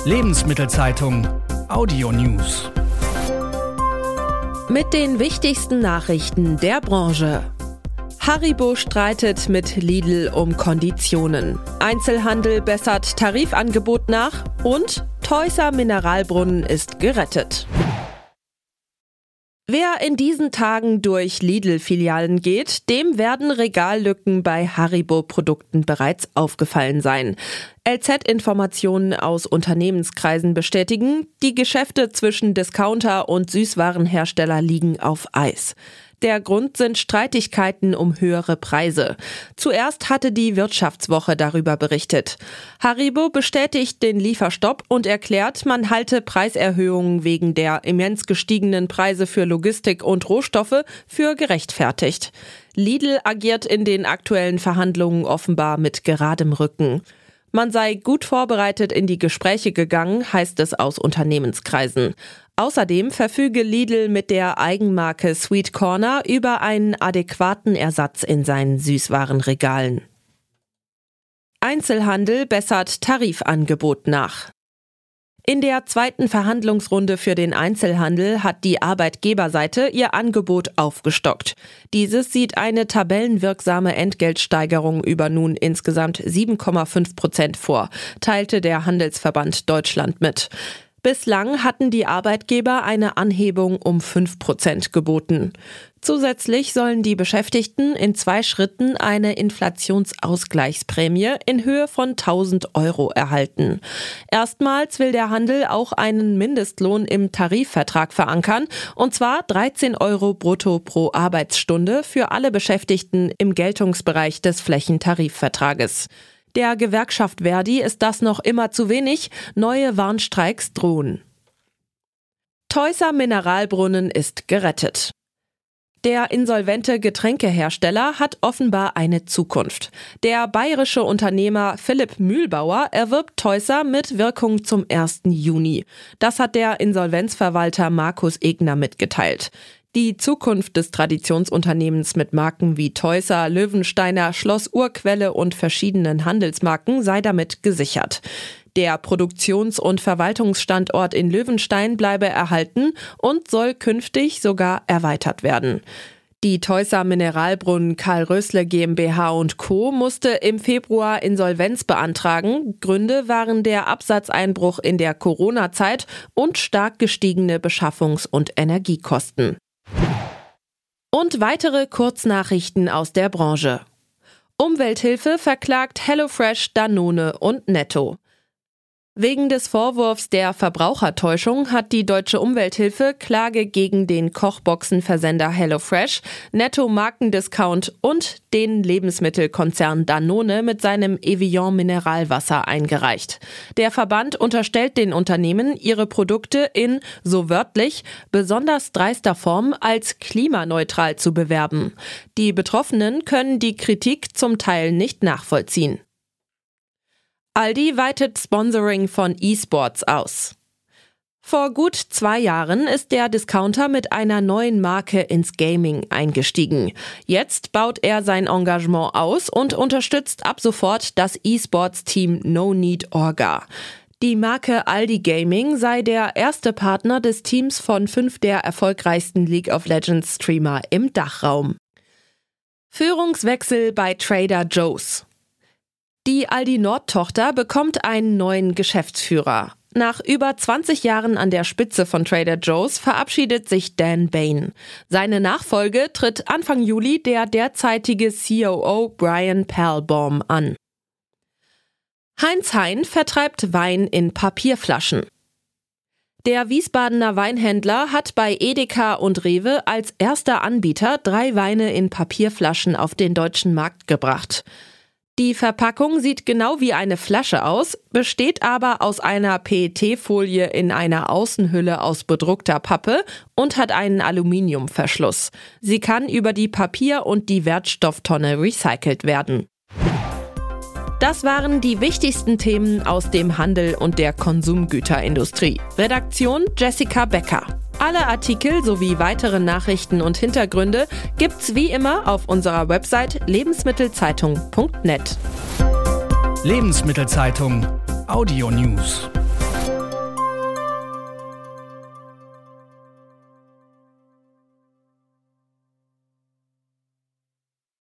Lebensmittelzeitung Audio News. Mit den wichtigsten Nachrichten der Branche. Haribo streitet mit Lidl um Konditionen. Einzelhandel bessert Tarifangebot nach und Teusser Mineralbrunnen ist gerettet. Wer in diesen Tagen durch Lidl-Filialen geht, dem werden Regallücken bei Haribo-Produkten bereits aufgefallen sein. LZ-Informationen aus Unternehmenskreisen bestätigen, die Geschäfte zwischen Discounter und Süßwarenhersteller liegen auf Eis. Der Grund sind Streitigkeiten um höhere Preise. Zuerst hatte die Wirtschaftswoche darüber berichtet. Haribo bestätigt den Lieferstopp und erklärt, man halte Preiserhöhungen wegen der immens gestiegenen Preise für Logistik und Rohstoffe für gerechtfertigt. Lidl agiert in den aktuellen Verhandlungen offenbar mit geradem Rücken. Man sei gut vorbereitet in die Gespräche gegangen, heißt es aus Unternehmenskreisen. Außerdem verfüge Lidl mit der Eigenmarke Sweet Corner über einen adäquaten Ersatz in seinen Süßwarenregalen. Einzelhandel bessert Tarifangebot nach. In der zweiten Verhandlungsrunde für den Einzelhandel hat die Arbeitgeberseite ihr Angebot aufgestockt. Dieses sieht eine tabellenwirksame Entgeltsteigerung über nun insgesamt 7,5% vor, teilte der Handelsverband Deutschland mit. Bislang hatten die Arbeitgeber eine Anhebung um 5% geboten. Zusätzlich sollen die Beschäftigten in 2 Schritten eine Inflationsausgleichsprämie in Höhe von 1.000 € erhalten. Erstmals will der Handel auch einen Mindestlohn im Tarifvertrag verankern, und zwar 13 € brutto pro Arbeitsstunde für alle Beschäftigten im Geltungsbereich des Flächentarifvertrages. Der Gewerkschaft Verdi ist das noch immer zu wenig, neue Warnstreiks drohen. Teusser Mineralbrunnen ist gerettet. Der insolvente Getränkehersteller hat offenbar eine Zukunft. Der bayerische Unternehmer Philipp Mühlbauer erwirbt Teusser mit Wirkung zum 1. Juni. Das hat der Insolvenzverwalter Markus Egner mitgeteilt. Die Zukunft des Traditionsunternehmens mit Marken wie Teusser, Löwensteiner, Schloss Urquelle und verschiedenen Handelsmarken sei damit gesichert. Der Produktions- und Verwaltungsstandort in Löwenstein bleibe erhalten und soll künftig sogar erweitert werden. Die Teusser Mineralbrunnen Karl Rösle GmbH & Co. musste im Februar Insolvenz beantragen. Gründe waren der Absatzeinbruch in der Corona-Zeit und stark gestiegene Beschaffungs- und Energiekosten. Und weitere Kurznachrichten aus der Branche. Umwelthilfe verklagt HelloFresh, Danone und Netto. Wegen des Vorwurfs der Verbrauchertäuschung hat die Deutsche Umwelthilfe Klage gegen den Kochboxenversender HelloFresh, Netto Markendiscount und den Lebensmittelkonzern Danone mit seinem Evian Mineralwasser eingereicht. Der Verband unterstellt den Unternehmen, ihre Produkte in, so wörtlich, besonders dreister Form als klimaneutral zu bewerben. Die Betroffenen können die Kritik zum Teil nicht nachvollziehen. Aldi weitet Sponsoring von E-Sports aus. Vor gut 2 Jahren ist der Discounter mit einer neuen Marke ins Gaming eingestiegen. Jetzt baut er sein Engagement aus und unterstützt ab sofort das E-Sports-Team No Need Orga. Die Marke Aldi Gaming sei der erste Partner des Teams von 5 der erfolgreichsten League of Legends Streamer im Dachraum. Führungswechsel bei Trader Joe's. Die Aldi Nord-Tochter bekommt einen neuen Geschäftsführer. Nach über 20 Jahren an der Spitze von Trader Joe's verabschiedet sich Dan Bain. Seine Nachfolge tritt Anfang Juli der derzeitige COO Brian Perlbaum an. Heinz Hein vertreibt Wein in Papierflaschen. Der Wiesbadener Weinhändler hat bei Edeka und Rewe als erster Anbieter 3 Weine in Papierflaschen auf den deutschen Markt gebracht. Die Verpackung sieht genau wie eine Flasche aus, besteht aber aus einer PET-Folie in einer Außenhülle aus bedruckter Pappe und hat einen Aluminiumverschluss. Sie kann über die Papier- und die Wertstofftonne recycelt werden. Das waren die wichtigsten Themen aus dem Handel und der Konsumgüterindustrie. Redaktion Jessica Becker. Alle Artikel sowie weitere Nachrichten und Hintergründe gibt's wie immer auf unserer Website lebensmittelzeitung.net. Lebensmittelzeitung Audio News.